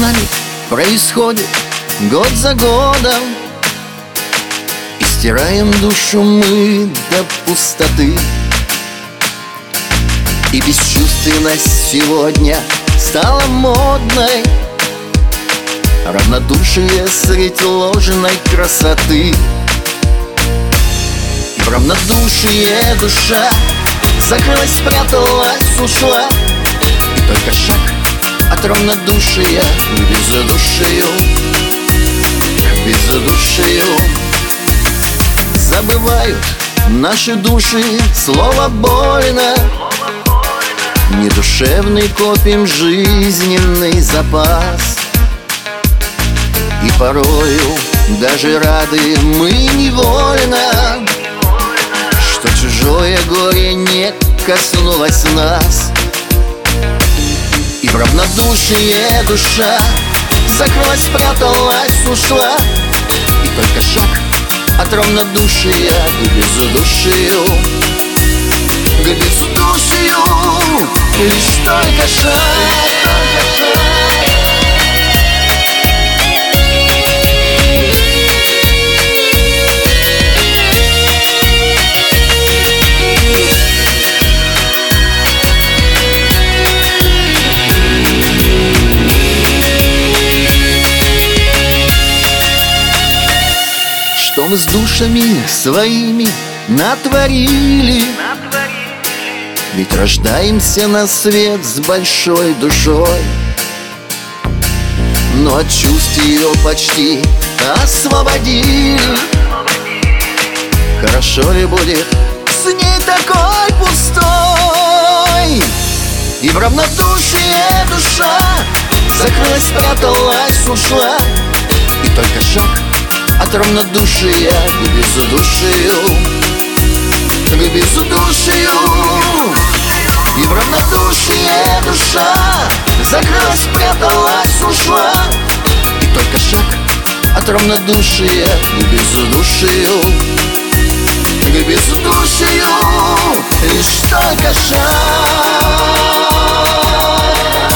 нами происходит год за годом, и стираем душу мы до пустоты. И бесчувственность сегодня стала модной, равнодушие средь ложной красоты. И в равнодушие душа закрылась, спряталась, ушла. И только шаг от равнодушия к бездушию, к бездушию. Забывают наши души слово больно, недушевный копим жизненный запас. И порою даже рады мы невольно, что чужое горе не коснулось нас. И в равнодушие душа закрылась, спряталась, ушла. И только шаг от равнодушия к бездушию, к бездушию. Лишь только шаг. Что мы с душами своими натворили? Ведь рождаемся на свет с большой душой, но от чувств ее почти освободили. Хорошо ли будет с ней такой пустой? И в равнодушие душа закрылась, спряталась, ушла. И только шаг от равнодушия к бездушию, к бездушию. И в равнодушие душа закрылась, спряталась, ушла. И только шаг от равнодушия к бездушию, к бездушию. Лишь только шаг.